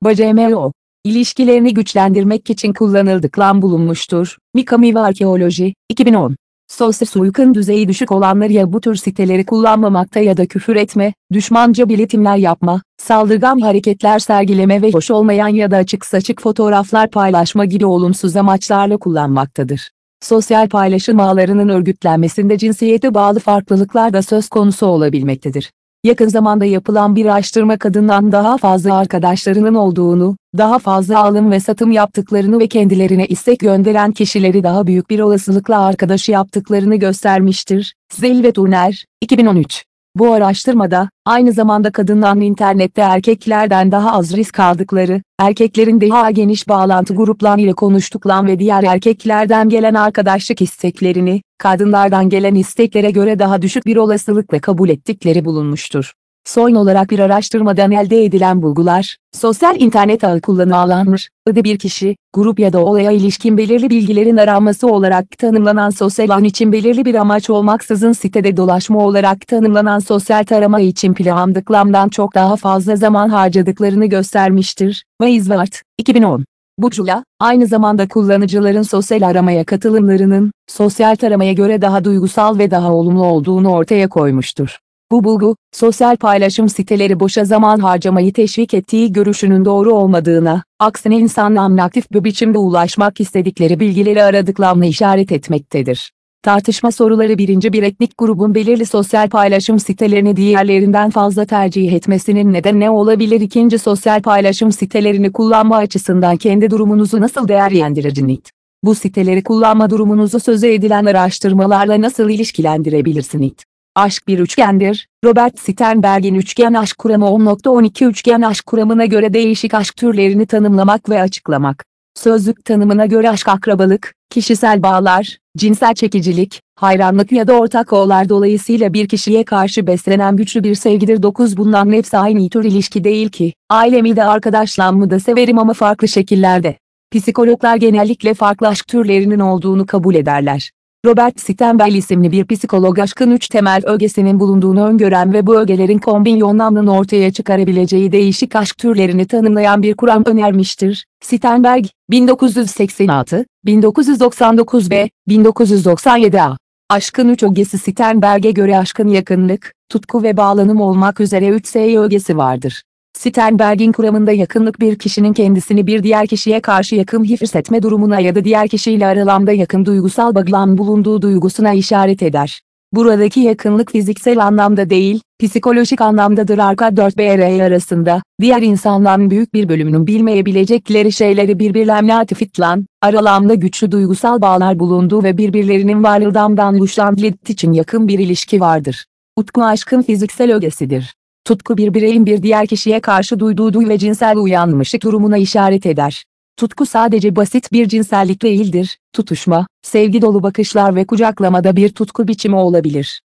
BCMO, ilişkilerini güçlendirmek için kullanıldıklan bulunmuştur. Mikami ve Arkeoloji, 2010. Sosyal düzeyi düşük olanlar ya bu tür siteleri kullanmamakta ya da küfür etme, düşmanca bildirimler yapma, saldırgan hareketler sergileme ve hoş olmayan ya da açık saçık fotoğraflar paylaşma gibi olumsuz amaçlarla kullanmaktadır. Sosyal paylaşım ağlarının örgütlenmesinde cinsiyete bağlı farklılıklar da söz konusu olabilmektedir. Yakın zamanda yapılan bir araştırma kadından daha fazla arkadaşlarının olduğunu, daha fazla alım ve satım yaptıklarını ve kendilerine istek gönderen kişileri daha büyük bir olasılıkla arkadaşı yaptıklarını göstermiştir. Zell ve Turner, 2013. Bu araştırmada, aynı zamanda kadınların internette erkeklerden daha az risk aldıkları, erkeklerin daha geniş bağlantı gruplarıyla konuştuklarını ve diğer erkeklerden gelen arkadaşlık isteklerini, kadınlardan gelen isteklere göre daha düşük bir olasılıkla kabul ettikleri bulunmuştur. Son olarak bir araştırmadan elde edilen bulgular, sosyal internet ağı kullanılanır, adı bir kişi, grup ya da olaya ilişkin belirli bilgilerin aranması olarak tanımlanan sosyal ağ için belirli bir amaç olmaksızın sitede dolaşma olarak tanımlanan sosyal tarama için planladıklarından çok daha fazla zaman harcadıklarını göstermiştir. Weiswart, 2010. Bu cümle, aynı zamanda kullanıcıların sosyal aramaya katılımlarının, sosyal taramaya göre daha duygusal ve daha olumlu olduğunu ortaya koymuştur. Bu bulgu, sosyal paylaşım siteleri boşa zaman harcamayı teşvik ettiği görüşünün doğru olmadığına, aksine insanların aktif bir biçimde ulaşmak istedikleri bilgileri aradıklarına işaret etmektedir. Tartışma soruları: bir etnik grubun belirli sosyal paylaşım sitelerini diğerlerinden fazla tercih etmesinin nedeni ne olabilir? Sosyal paylaşım sitelerini kullanma açısından kendi durumunuzu nasıl değerlendirirsiniz? Bu siteleri kullanma durumunuzu sözü edilen araştırmalarla nasıl ilişkilendirebilirsiniz? Aşk bir üçgendir. Robert Sternberg'in üçgen aşk kuramı 10.12 üçgen aşk kuramına göre değişik aşk türlerini tanımlamak ve açıklamak. Sözlük tanımına göre aşk akrabalık, kişisel bağlar, cinsel çekicilik, hayranlık ya da ortak oğullar dolayısıyla bir kişiye karşı beslenen güçlü bir sevgidir. Bunların hepsi aynı tür ilişki değil ki. Ailemi de arkadaşlarımı da severim ama farklı şekillerde. Psikologlar genellikle farklı aşk türlerinin olduğunu kabul ederler. Robert Sternberg isimli bir psikolog aşkın 3 temel ögesinin bulunduğunu öngören ve bu ögelerin kombinasyonunun ortaya çıkarabileceği değişik aşk türlerini tanımlayan bir kuram önermiştir. Sternberg, 1986, 1999 ve 1997 A. Aşkın 3 ögesi. Sternberg'e göre aşkın yakınlık, tutku ve bağlanım olmak üzere 3 S ögesi vardır. Sternberg'in kuramında yakınlık bir kişinin kendisini bir diğer kişiye karşı yakın hissetme durumuna ya da diğer kişiyle aralarında yakın duygusal bağın bulunduğu duygusuna işaret eder. Buradaki yakınlık fiziksel anlamda değil, psikolojik anlamdadır. Arka 4 birey arasında, diğer insanların büyük bir bölümünün bilmeyebilecekleri şeyleri birbirlerine atıfetlan, aralarında güçlü duygusal bağlar bulunduğu ve birbirlerinin varlığından hoşlandığı için yakın bir ilişki vardır. Utku aşkın fiziksel ögesidir. Tutku bir bireyin bir diğer kişiye karşı duyduğu ve cinsel uyanmışlık durumuna işaret eder. Tutku sadece basit bir cinsellik değildir, tutuşma, sevgi dolu bakışlar ve kucaklamada bir tutku biçimi olabilir.